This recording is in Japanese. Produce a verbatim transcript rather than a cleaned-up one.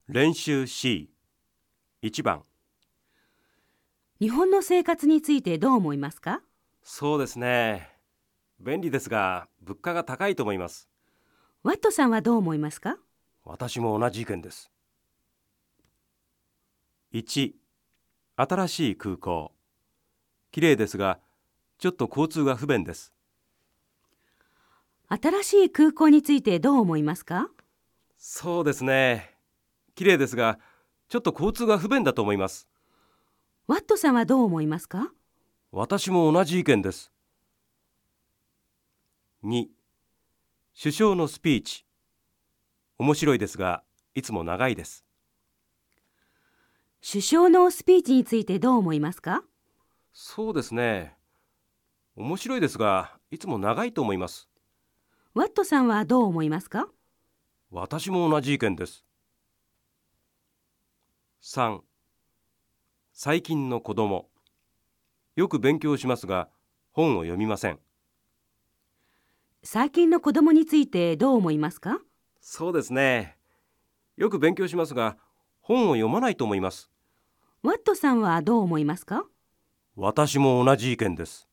練習 シーいち 番。 日本の生活についてどう思いますか？ そうですね。便利ですが物価が高いと思います。 ワットさんはどう思いますか？ 私も同じ意見です。いち、新しい空港。きれいですがちょっと交通が不便です。 新しい空港についてどう思いますか？ そうですね。きれいですがちょっと交通が不便だと思います。 ワットさんはどう思いますか？ 私も同じ意見です。に、首相のスピーチ。面白いですがいつも長いです。 首相のスピーチについてどう思いますか？ そうですね。面白いですがいつも長いと思います。 ワットさんはどう思いますか？ 私も同じ意見です。さん、最近の子供。よく勉強しますが本を読みません。 最近の子供についてどう思いますか？ そうですね。よく勉強しますが本を読まないと思います。 ワットさんはどう思いますか？ 私も同じ意見です。